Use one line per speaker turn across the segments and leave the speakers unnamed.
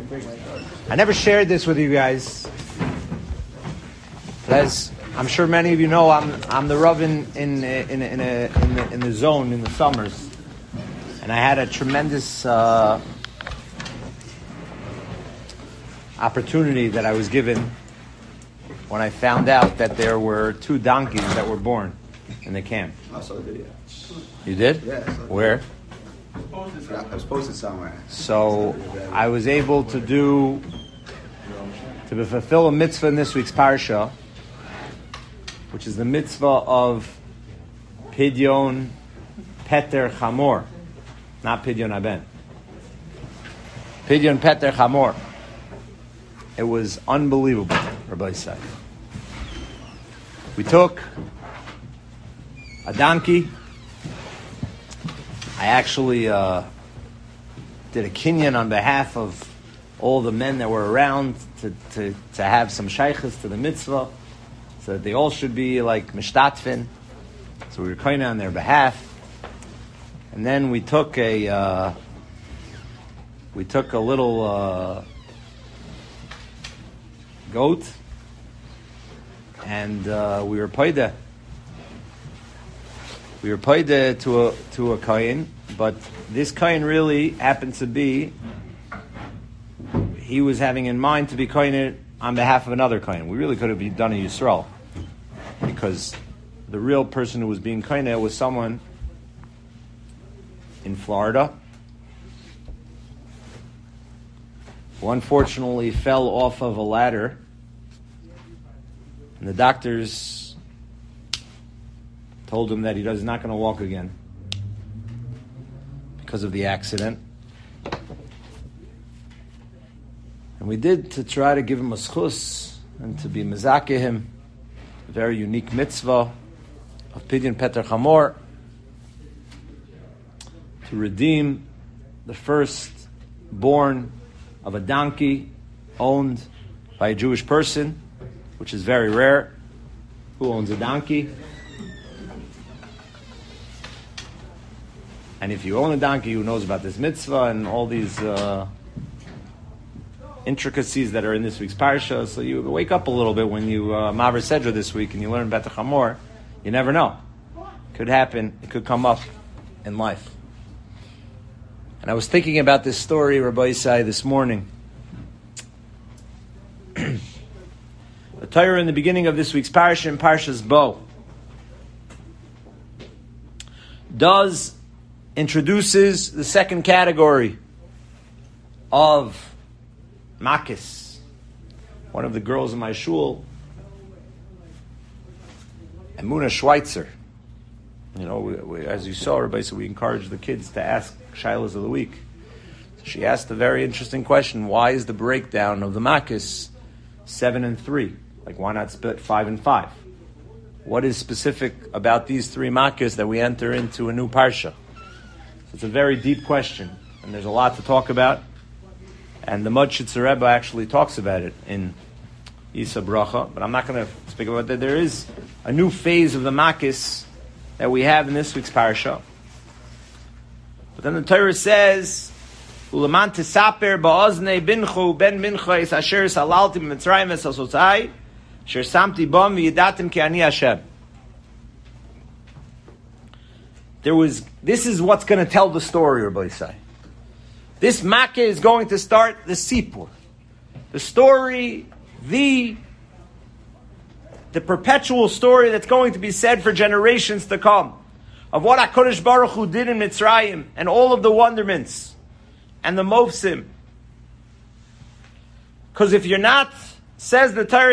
I never shared this with you guys. As I'm sure many of you know, I'm the Rav in the zone in the summers, and I had a tremendous opportunity that I was given when I found out that there were 2 donkeys that were born in the camp.
I saw the video.
You did?
Yeah.
Where?
I was posted somewhere.
So I was able to fulfill a mitzvah in this week's parsha, which is the mitzvah of Pidyon Peter Chamor, not Pidyon Aben. Pidyon Peter Chamor. It was unbelievable, Rabbi said. We took a donkey. I actually did a kinyan on behalf of all the men that were around to have some shaykhs to the mitzvah, so that they all should be like mishtatfin. So we were kind on their behalf, and then we took a little goat, and we were paida. We were paida to a kohen, but this kohen really happened to be, he was having in mind to be kohen on behalf of another kohen. We really could have done a Yisrael, because the real person who was being kohen was someone in Florida who unfortunately fell off of a ladder, and the doctors told him that he is not going to walk again because of the accident. And we did to try to give him a schus and to be mezakeh him, a very unique mitzvah of Pidyon Peter Chamor, to redeem the first born of a donkey owned by a Jewish person, which is very rare. Who owns a donkey? And if you own a donkey, who knows about this mitzvah and all these intricacies that are in this week's parsha? So you wake up a little bit when you Maver Sedra this week and you learn Beta Chamor. You never know. It could happen. It could come up in life. And I was thinking about this story, Rabbi Isai, this morning. The Torah in the beginning of this week's parsha, in Parshas Bo, introduces the second category of makis. One of the girls in my shul, Emuna Schweitzer. You know, we, as you saw, everybody said we encourage the kids to ask shilas of the week. So she asked a very interesting question: why is the breakdown of the makis 7 and 3? Like, why not split 5 and 5? What is specific about these 3 makis that we enter into a new parsha? So it's a very deep question, and there's a lot to talk about. And the Modshitzer Rebbe actually talks about it in Isa Bracha, but I'm not going to speak about that. There is a new phase of the makis that we have in this week's parsha. But then the Torah says, "Uleman tisaper ba'oznei binchu ben mincha es asher salalti b'mitzrayim es asotzai asher samti bam v'yidatim ki ani Hashem." This is what's going to tell the story, Rabbi Isai. This makkah is going to start the sipur, the story, the perpetual story that's going to be said for generations to come, of what HaKadosh Baruch Hu did in Mitzrayim, and all of the wonderments, and the mofsim. Because if you're not, says the Torah,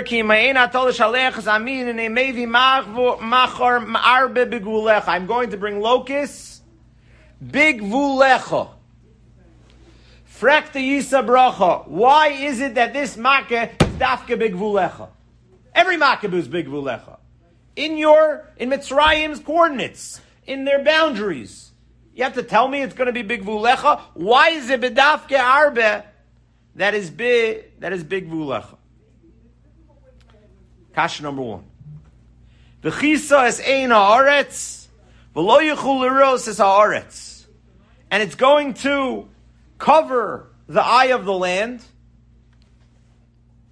I'm going to bring locusts, big vulecha. Frekta Yisa Bracha. Why is it that this makkah is dafka big vulecha? Every makkah is big vulecha. In Mitzrayim's coordinates, in their boundaries. You have to tell me it's going to be big vulecha. Why is it bedafke arbe that is big vulecha? Kasha number 1. V'chisa es ein haaretz, v'lo yichul liros es haaretz. And it's going to cover the eye of the land,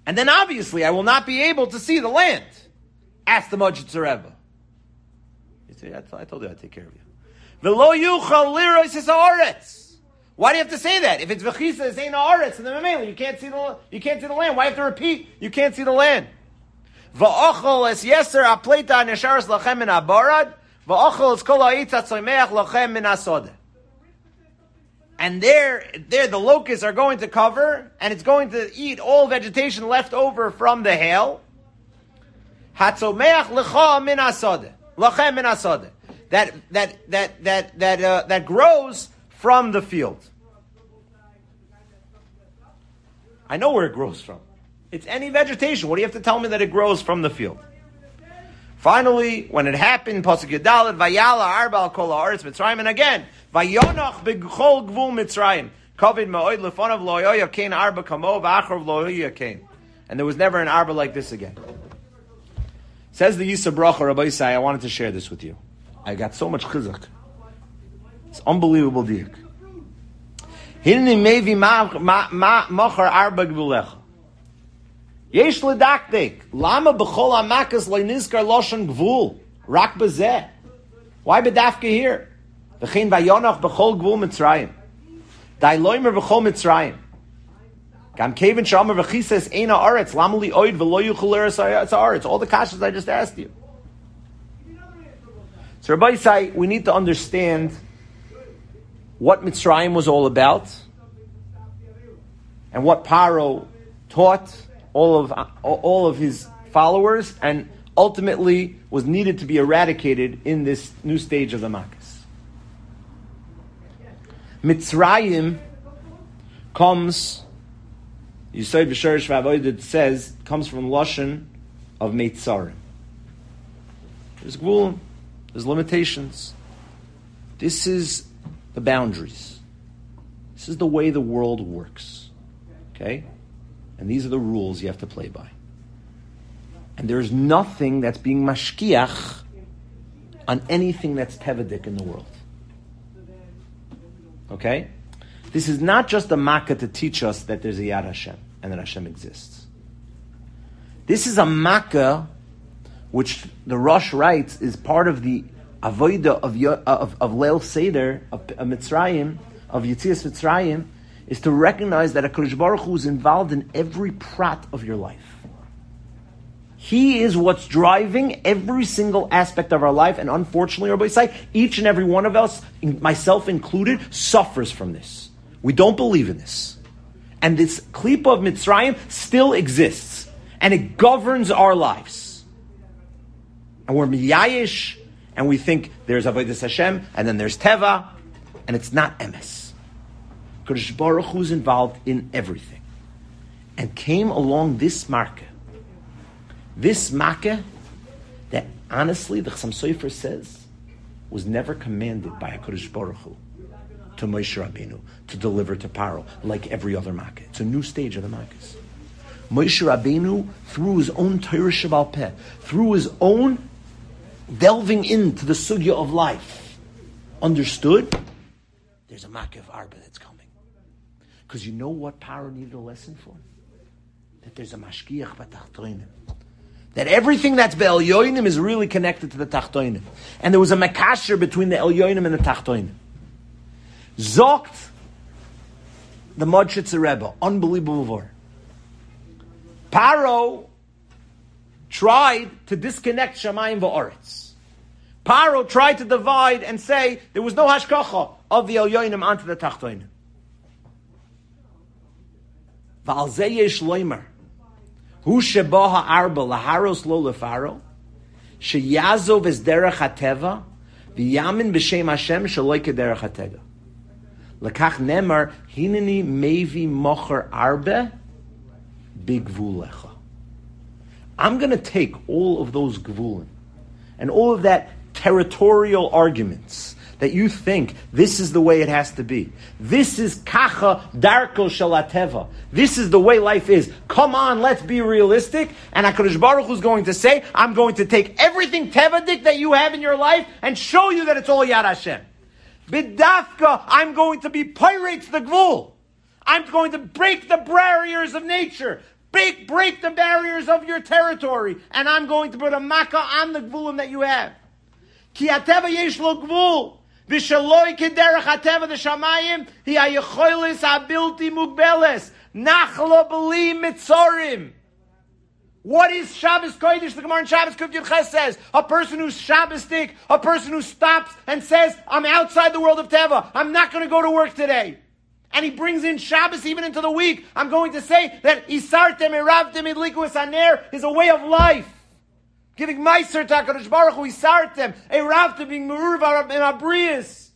And then obviously I will not be able to see the land. Ask the Modzitzer Rebbe. You say, I told you I'd take care of you. V'lo yuchal liros es haaretz. Why do you have to say that? If it's v'chisa, it's ain't haaretz, and then mamela, you can't see the land. Why have to repeat? You can't see the land. V'ochol es yeser apleita nesharos lachem min abarad. V'ochol es kol ha'itz atzoymeach lachem min asodeh. And there the locusts are going to cover, and it's going to eat all vegetation left over from the hail. Hatzomeach lecha min asodeh. Lachem min asodeh. That grows from the field. I know where it grows from. It's any vegetation. What do you have to tell me that it grows from the field? Finally, when it happened, Pasuk Yudaled, Vayala arba al kol haaretz Mitzrayim, and again, Vayonach b'chol gvul Mitzrayim, Kovid ma'od lefonav lo yoya kain arba kamo v'achrav lo yoya kain. And there was never an arba like this again. Says the Yisra Bracha, Rabbi Yisai, I wanted to share this with you. I got so much chizuk. It's unbelievable diuk. Hinni mevi machar arba gvulecha. Yesh ledakdek. Lama b'chol hamakas le'nizkar loshan gvul. Rak bezeh. Why bedafka here? V'chein vayonach b'chol gvul Mitzrayim. Dai loimer b'chol Mitzrayim. Gam kevin shamar v'chises eina aretz. Lama li oid v'lo yuchel eretz aretz. All the kashas I just asked you. So Rabbi Yisai, we need to understand what Mitzrayim was all about and what Paro taught all of his followers and ultimately was needed to be eradicated in this new stage of the Makkos. Mitzrayim comes, Yisod V'Shorish V'Avodah says, comes from Lashon of Meitzarim. There's Gvulim. There's limitations. This is the boundaries. This is the way the world works. Okay? And these are the rules you have to play by. And there's nothing that's being mashkiach on anything that's tevadik in the world. Okay? This is not just a makkah to teach us that there's a Yad Hashem and that Hashem exists. This is a makkah which the Rosh writes is part of the avodah of Leil Seder, of Mitzrayim, of Yetzias Mitzrayim, is to recognize that HaKadosh Baruch Hu is involved in every prat of your life. He is what's driving every single aspect of our life, and unfortunately, Rabbi Yisai, each and every one of us, myself included, suffers from this. We don't believe in this. And this klipa of Mitzrayim still exists, and it governs our lives. And we're miyayish, and we think there's Avodas Hashem, and then there's Teva, and it's not Emes. Kadosh Baruch Hu is involved in everything. And came along this makkah that honestly, the Chassam Sofer says, was never commanded by HaKadosh Baruch Hu to Moshe Rabbeinu to deliver to Paro, like every other makkah. It's a new stage of the makkahs. Moshe Rabbeinu, through his own Torah Shebal Peh, through his own delving into the sugya of life, understood there's a makkah of Arba that's coming. Because you know what Paro needed a lesson for? That there's a mashkiach b'tachtoinim. That everything that's be'elyoinim is really connected to the tachtoinim. And there was a makasher between the elyoinim and the tachtoinim. Zokt, the Modzitzer Rebbe, unbelievable word. Paro tried to disconnect Shamayim v'Oretz. Paro tried to divide and say there was no hashkacha of the elyoinim onto the tachtoinim. V'al zeh yesh loimer. Hu sheba ha'arba laharos lo lefaro, sheyazov es derech hateva, v'yamin b'shem Hashem shaloi kederech hatega. Lekach nemar, hineni mevi mocher arbe, bigvulecha. I'm going to take all of those gvulim and all of that territorial arguments that you think this is the way it has to be. This is kacha darko shalateva. This is the way life is. Come on, let's be realistic. And HaKadosh Baruch Hu is going to say, I'm going to take everything tevadik that you have in your life and show you that it's all Yad Hashem. B'dafka, I'm going to be pirates the gvul. I'm going to break the barriers of nature. break the barriers of your territory, and I'm going to put a makkah on the gvulim that you have. Ki hateva yesh lo gvul, v'shaloi kederech hateva d'shamayim, hi hayecholis habilti mugbeles, nachlo b'li mitzorim. What is Shabbos Kodesh? The Gemara in Shabbos Kuf Yud Ches says, a person who's Shabbosdik, a person who stops and says, I'm outside the world of Teva, I'm not going to go to work today. And he brings in Shabbos even into the week. I'm going to say that Isartem Eravtem Idliku Aner is a way of life. Giving Meiser to HaKadosh Baruch Hu, Isartem, Eravtem, being Meruv in Abrius.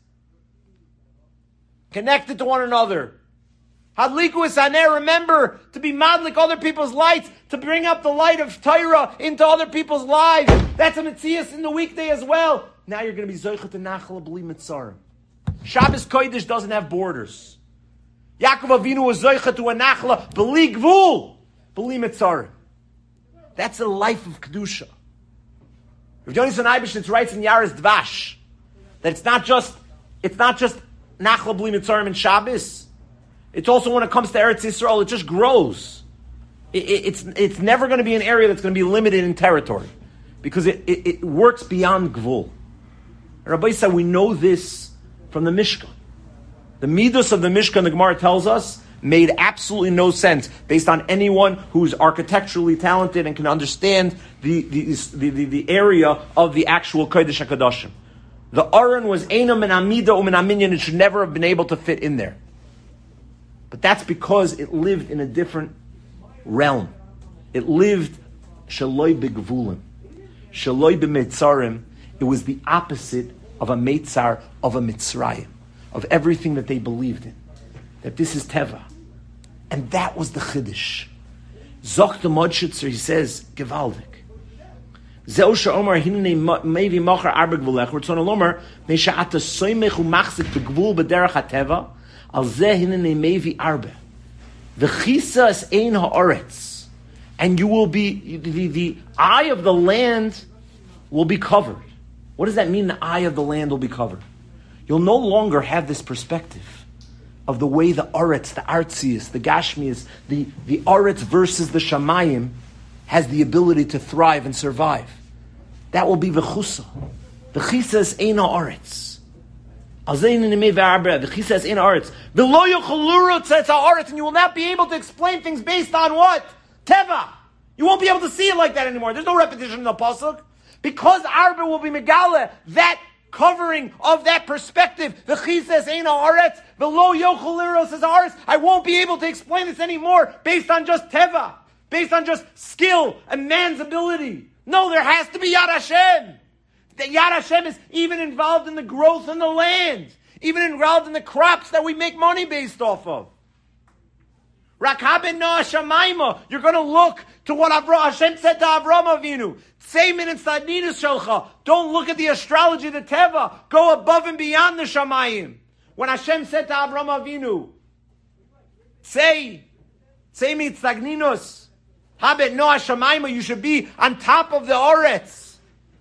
Connected to one another. Hadliku Aner, remember to be madlik other people's lights, to bring up the light of Torah into other people's lives. That's a Metzias in the weekday as well. Now you're going to be Zoichet and Nachal B'li Mitzarim. Shabbos Kodesh doesn't have borders. Yaakov Avinu was Zoichet to a Nachla B'li Gvul B'li Mitzarim. That's a life of Kedusha. Rav Yonasan Eibeshitz writes in Yaris Dvash that it's not just Nachla B'li Mitzarim and Shabbos. It's also when it comes to Eretz Yisrael, it just grows. It's never going to be an area that's going to be limited in territory because it works beyond Gvul. Rabbi said we know this from the Mishkan. The Midos of the Mishkan, the Gemara tells us, made absolutely no sense based on anyone who's architecturally talented and can understand the area of the actual Kodesh HaKadoshim. The Aron was Einam and Amida and Aminyan. It should never have been able to fit in there. But that's because it lived in a different realm. It lived Shaloi B'Gvulim. Shaloi B'Mitzarim. It was the opposite of a Meitzar, of a Mitzrayim, of everything that they believed in. That this is Teva. And that was the Chiddush. Zoch the Modshitzer, he says, Gevaldik. Zeu she'omar hinei mevi mocher arba gvulech. We're trying to lomar, meisha ata soimech u'machzik b'gvul b'derech HaTeva. Al zeh hinei mevi arba. V'chisa es ein ha'oretz. And you will be, the eye of the land will be covered. What does that mean, the eye of the land will be covered? You'll no longer have this perspective of the way the Aretz, the Artzius, the Gashmius, the Aretz versus the Shamayim has the ability to thrive and survive. That will be V'chusa. V'chisa is ein ha'aretz. V'chisa is ein ha'aretz. V'lo yochol tzetz ha'aretz. And you will not be able to explain things based on what? Teva. You won't be able to see it like that anymore. There's no repetition in the Pasuk. Because Arba will be Megala, that covering of that perspective. The Chizes Ein Haaretz, the Lo Yochel Liros is Haaretz. I won't be able to explain this anymore based on just Teva, based on just skill and man's ability. No, there has to be Yad Hashem. The Yad Hashem is even involved in the growth in the land, even involved in the crops that we make money based off of. Rakabin Noah Shamayma. You're going to look to what Hashem said to Avram Avinu. Seimin and Sadninus Shelcha. Don't look at the astrology, the Teva. Go above and beyond the Shamayim. When Hashem said to Avram Avinu, say me Tzagninus, Habet Noah Shamayma, you should be on top of the Oretz.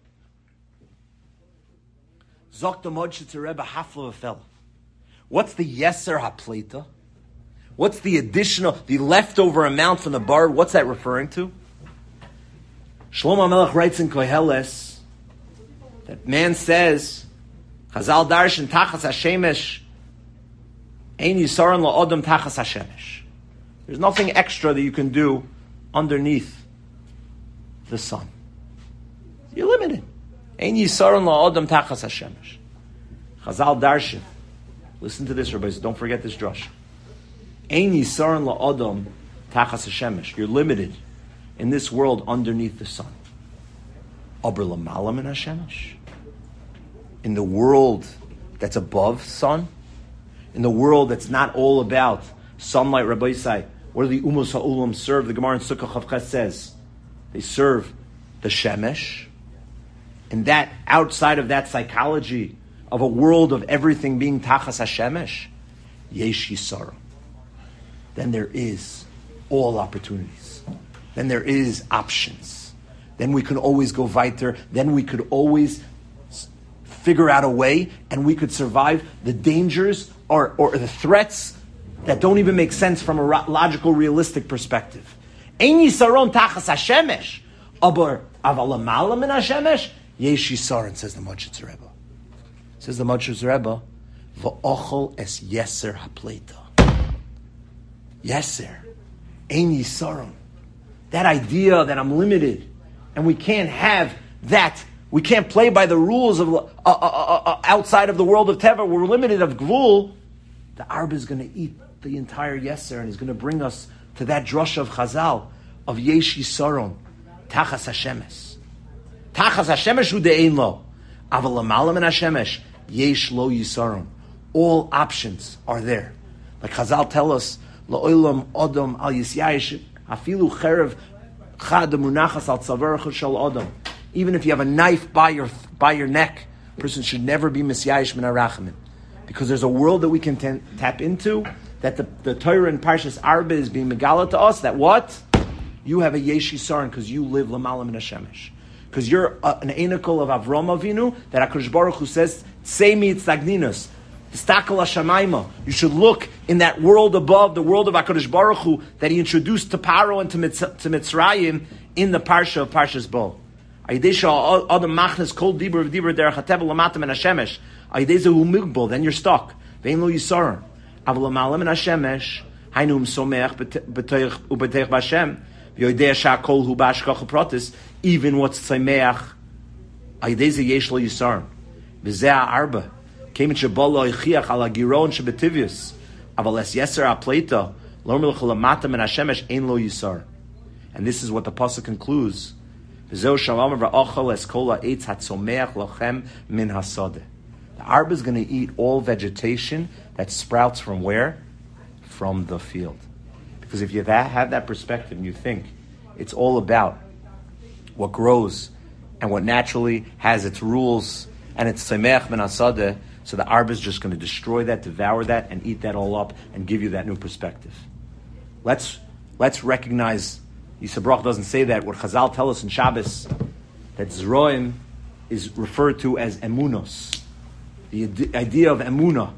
Zok the Modshitzer Rebbe Hafla V'Fel. What's the Yeser HaPleita? What's the additional, the leftover amount from the bar? What's that referring to? Shlomo HaMelech writes in Koheles that man says, Chazal Darshan Tachas HaShemesh Ein Yisaron La'odom Tachas HaShemesh. There's nothing extra that you can do underneath the sun. You're limited. Ein Yisaron La'odom Tachas HaShemesh. Chazal Darshan. Listen to this, everybody, so don't forget this drush. Ein Yisaron La'odom Tachas HaShemesh. You're limited in this world underneath the sun. Aber L'mala Min HaShemesh. In the world that's above sun, in the world that's not all about sunlight, Rabbi Yisai, what do the Umos HaUlam serve? The Gemara in Sukkah Chavches says they serve the Shemesh. And that, outside of that psychology of a world of everything being Tachas HaShemesh, Yesh Yisara. Then there is all opportunities. Then there is options. Then we can always go weiter. Then we could always figure out a way, and we could survive the dangers or the threats that don't even make sense from a logical, realistic perspective. Ein yisaron tachas hashemesh, aber avalamala min hashemesh, yesh yisaron, says the Moshitz Rebbe. Says the Moshitz Rebbe, v'ochol es yeser hapleita. Yeser. Ein yisaron. That idea that I'm limited, and we can't have that. We can't play by the rules of outside of the world of Teva. We're limited of Gvul. The Arba is going to eat the entire Yeser, and he's going to bring us to that drush of Chazal, of Yesh Yisaron, Tachas Hashemes. Tachas Hashemesh hu de'ein lo. Aval l'malam min Hashemesh, Yesh lo Yisaron. All options are there. Like Chazal tell us, La'olam Odom al Yisyayish, Afilu Cherev Chad Munachas al Tzavarach Shal Odom. Even if you have a knife by your neck, a person should never be Misyayish min HaRachamim. Because there's a world that we can tap into, that the Torah in Parshas Arba is being megala to us, that what? You have a Yesh Yisaron because you live Lamala min Hashemesh. Because you're an Einikel of Avram Avinu, that HaKadosh Baruch Hu says, Tsei Tzagninus, T'stakal HaShamayma. You should look in that world above, the world of HaKadosh Baruch Hu, that he introduced to Paro and to Mitzrayim in the Parsha of Parshas Bo. Then you're stuck. Vein lo yisaron. Aval l'malam min Hashemesh, hainu somech ubetech b'Hashem, v'yodei sha'kol hu b'ashkacha pratis, even what's tzameach, ayidei yesh lo yisaron. V'zeh ha'arba, kemin shebol lo yichiach al hagiron shebetivius, aval es yeser ha'pleita, lo melech l'mata min Hashemesh, ein lo yisaron. And this is what the pasuk concludes. V'zeh shalom v'achal es kol ha'etz hatzomeach lochem min hasadeh. The Arba is going to eat all vegetation that sprouts from where? From the field. Because if you have that perspective and you think it's all about what grows and what naturally has its rules and its semech min hasadeh, so the Arba is just going to destroy that, devour that, and eat that all up and give you that new perspective. Let's recognize, Yisrael doesn't say that, what Chazal tell us in Shabbos, that Zroim is referred to as emunos. The idea of emunah,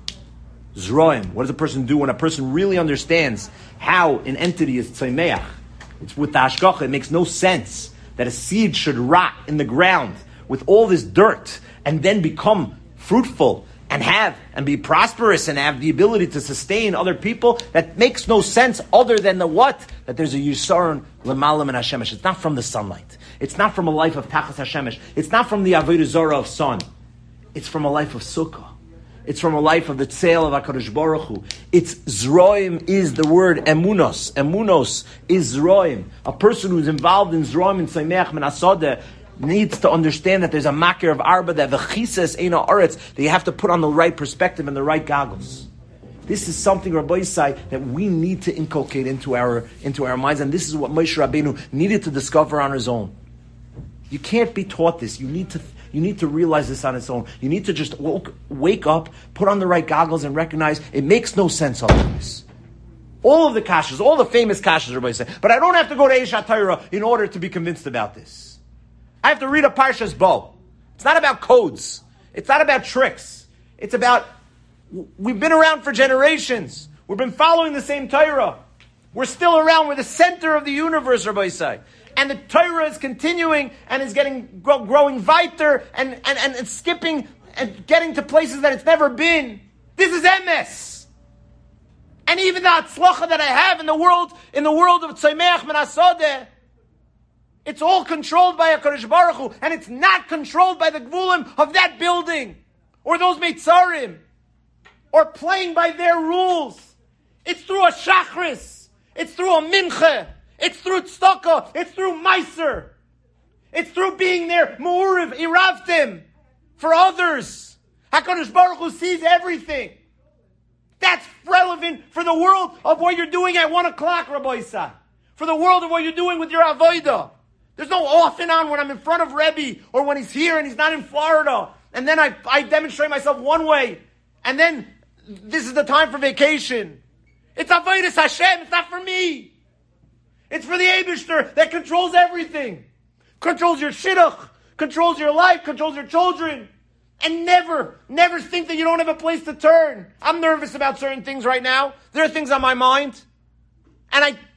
zroim. What does a person do when a person really understands how an entity is tzemeach? It's with the hashgacha. It makes no sense that a seed should rot in the ground with all this dirt and then become fruitful and be prosperous and have the ability to sustain other people. That makes no sense other than the what? That there's a yisaron l'malam min Hashemesh. It's not from the sunlight. It's not from a life of tachas Hashemesh. It's not from the avodah zarah of sun. It's from a life of sukkah. It's from a life of the tzeil of HaKadosh Baruch Hu. It's zroim is the word emunos. Emunos is zroim. A person who's involved in zroim and tzemeach min hasadeh needs to understand that there's a makir of arba, that the chises eina aretz, that you have to put on the right perspective and the right goggles. This is something, Rabbi Yisai, that we need to inculcate into our minds, and this is what Moshe Rabbeinu needed to discover on his own. You can't be taught this. You need to realize this on its own. You need to just wake up, put on the right goggles, and recognize it makes no sense otherwise. All of the kashas, all the famous kashas, everybody say, but I don't have to go to Eish HaTorah in order to be convinced about this. I have to read a Parshas Bo. It's not about codes. It's not about tricks. It's about, we've been around for generations. We've been following the same Torah. We're still around. We're the center of the universe, Rabbi Yisai. And the Torah is continuing and is growing weiter and skipping and getting to places that it's never been. This is emes. And even the atzlacha that I have in the world of Tzemeach min hasadeh, it's all controlled by HaKadosh Baruch Hu, and it's not controlled by the gvulim of that building, or those meitzarim, or playing by their rules. It's through a shachris. It's through a mincha. It's through tzedakah. It's through meiser. It's through being there, mu'uriv, iravtim, for others. HaKadosh Baruch Hu sees everything. That's relevant for the world of what you're doing at 1 o'clock, Rabbi Yisai. For the world of what you're doing with your avodah. There's no off and on when I'm in front of Rebbe, or when he's here and he's not in Florida. And then I demonstrate myself one way. And then this is the time for vacation. It's avodas Hashem. It's not for me. It's for the Eibishter that controls everything. Controls your shidduch, controls your life, controls your children. And never think that you don't have a place to turn. I'm nervous about certain things right now. There are things on my mind. And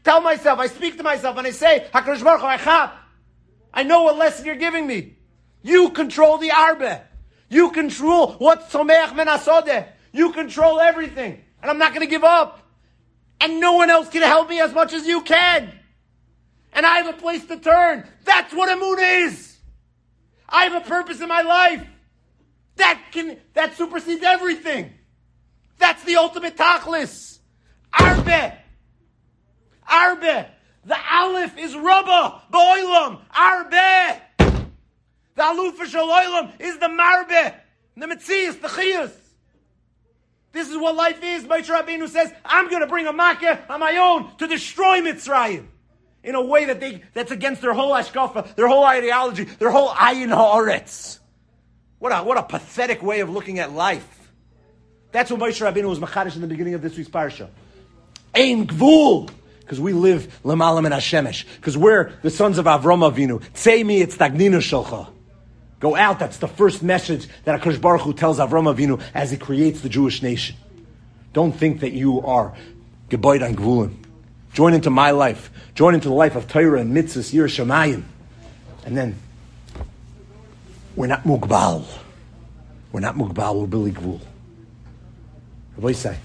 tell myself, I speak to myself, and I say, HaKadosh Baruch Hu, I chap. I know what lesson you're giving me. You control the arbe. You control what someach men asodeh. You control everything. And I'm not going to give up. And no one else can help me as much as you can. And I have a place to turn. That's what Emunah is. I have a purpose in my life. That supersedes everything. That's the ultimate tachlis. Arbe. Arbe. The Aleph is Rabba. Ba'olam. Arbe. The Aluf Shel Olam is the Marbe. The Metzias, the Chiyus. This is what life is. Moshe Rabbeinu says, I'm going to bring a Makkah on my own to destroy Mitzrayim. In a way that's against their whole hashkafa, their whole ideology, their whole ayin ha'aretz. What a pathetic way of looking at life. That's what Moshe Rabbeinu was machadish in the beginning of this week's parsha. Ein gvul. Because we live l'malam and Hashemesh. Because we're the sons of Avram Avinu. Tzei mi it's tagninu shalcha. Go out. That's the first message that HaKadosh Baruch Hu tells Avram Avinu as he creates the Jewish nation. Don't think that you are geboid on gvulim. Join into my life. Join into the life of Torah and mitzvahs, Yireh Shamayim. And then, we're not mugbal. We're not mugbal, we're Billy Gvul. Rabbi say,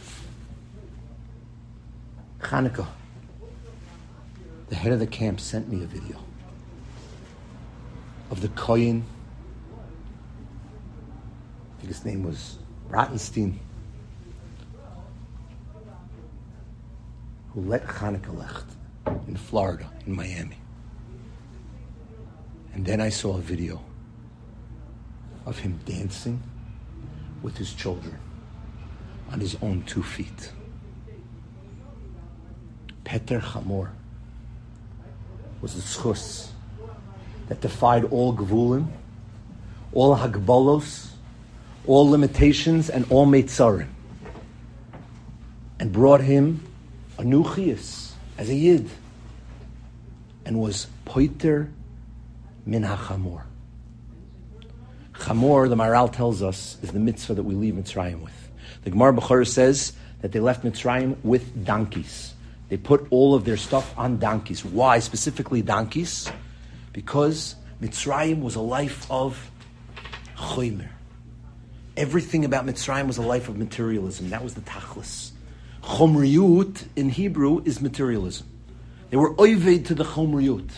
Chanukah, the head of the camp sent me a video of the Kohen, I think his name was Rottenstein, who let Chanukah lecht in Florida, in Miami. And then I saw a video of him dancing with his children on his own 2 feet. Peter Chamor was the schus that defied all gvulim, all hagbalos, all limitations, and all meitzarim, and brought him a new chiyus as a yid, and was poiter min hachamor. Chamor, the Maharal tells us, is the mitzvah that we leave Mitzrayim with. The Gemara Bechorah says that they left Mitzrayim with donkeys. They put all of their stuff on donkeys. Why specifically donkeys? Because Mitzrayim was a life of choymer. Everything about Mitzrayim was a life of materialism. That was the tachlis. Chomriyut in Hebrew is materialism. They were oived to the chomriyut.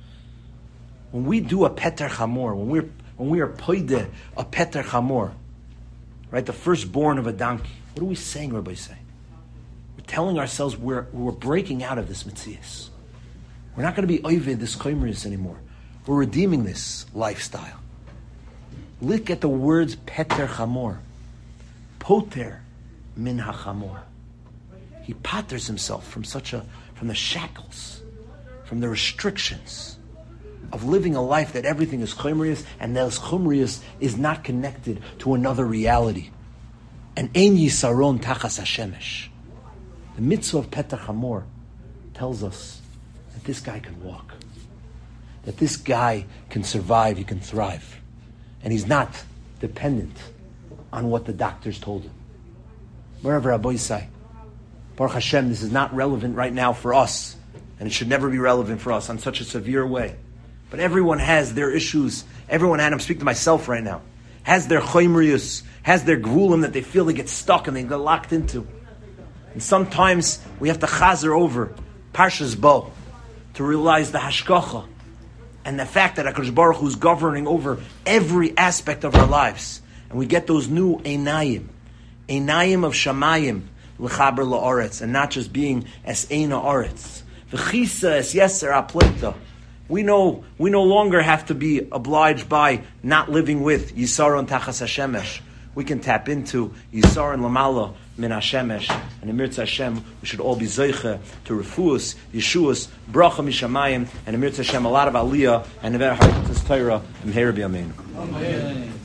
When we do a peter chamor, when we are poide a peter chamor, right, the firstborn of a donkey, what are we saying, Rabbi say? We're telling ourselves we're breaking out of this mitzias. We're not going to be oived this chomriyus anymore. We're redeeming this lifestyle. Look at the words peter chamor. Poter min hachamor. He patters himself from the shackles, from the restrictions of living a life that everything is chumrius, and that chumrius is not connected to another reality. And ein yisaron tachas hashemesh. The mitzvah of Peter Chamor tells us that this guy can walk, that this guy can survive, he can thrive, and he's not dependent on what the doctors told him. Wherever Rabbi say, Baruch Hashem, this is not relevant right now for us, and it should never be relevant for us on such a severe way. But everyone has their issues. Everyone, and I'm speaking to myself right now, has their choymrius, has their gvulim that they feel they get stuck and they get locked into. And sometimes we have to chazer over Parshas Bo to realize the hashkacha and the fact that HaKadosh Baruch Hu is governing over every aspect of our lives. And we get those new einayim of shamayim, l'chaber la'aretz, and not just being es eina aretz. V'chisa es yeser apleta. We no longer have to be obliged by not living with Yisaron Tachas Hashemesh. We can tap into Yisaron Lamala Min Hashemesh. And in Mirza Hashem, we should all be Zeiche to Refuus, Yeshuas, Bracha Mishamayim, and in Mirza Hashem, a lot of Aliyah, and Never Harkatas Torah, and Meher B'Yameinu. Amen.